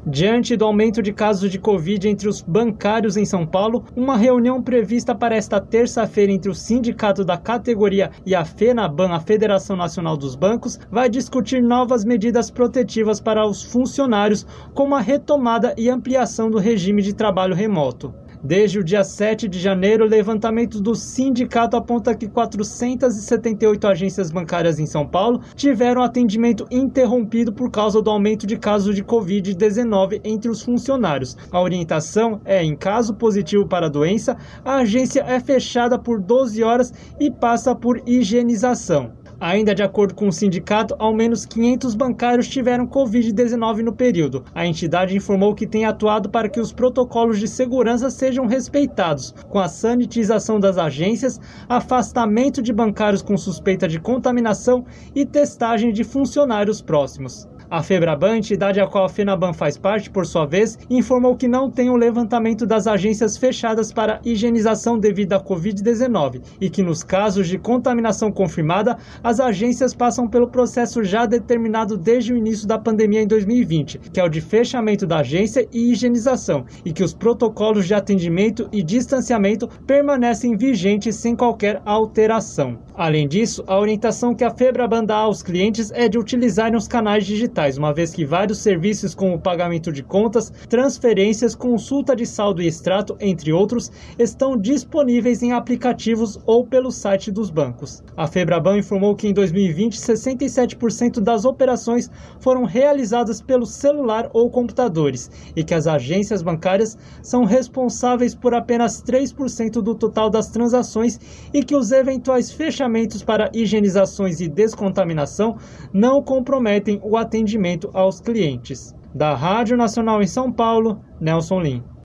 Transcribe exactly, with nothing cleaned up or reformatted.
Diante do aumento de casos de Covid entre os bancários em São Paulo, uma reunião prevista para esta terça-feira entre o sindicato da categoria e a FENABAN, a Federação Nacional dos Bancos, vai discutir novas medidas protetivas para os funcionários, como a retomada e ampliação do regime de trabalho remoto. Desde o dia sete de janeiro, o levantamento do sindicato aponta que quatrocentas e setenta e oito agências bancárias em São Paulo tiveram atendimento interrompido por causa do aumento de casos de covid dezenove entre os funcionários. A orientação é, em caso positivo para a doença, a agência é fechada por doze horas e passa por higienização. Ainda de acordo com o sindicato, ao menos quinhentos bancários tiveram covid dezenove no período. A entidade informou que tem atuado para que os protocolos de segurança sejam respeitados, com a sanitização das agências, afastamento de bancários com suspeita de contaminação e testagem de funcionários próximos. A FEBRABAN, entidade a qual a FENABAN faz parte, por sua vez, informou que não tem o levantamento das agências fechadas para higienização devido à covid dezenove e que, nos casos de contaminação confirmada, as agências passam pelo processo já determinado desde o início da pandemia em dois mil e vinte, que é o de fechamento da agência e higienização, e que os protocolos de atendimento e distanciamento permanecem vigentes sem qualquer alteração. Além disso, a orientação que a FEBRABAN dá aos clientes é de utilizarem os canais digitais, uma vez que vários serviços como o pagamento de contas, transferências, consulta de saldo e extrato, entre outros, estão disponíveis em aplicativos ou pelo site dos bancos. A FEBRABAN informou que em dois mil e vinte, sessenta e sete por cento das operações foram realizadas pelo celular ou computadores e que as agências bancárias são responsáveis por apenas três por cento do total das transações e que os eventuais fechamentos para higienizações e descontaminação não comprometem o atendimento aos clientes. Da Rádio Nacional em São Paulo, Nelson Lim.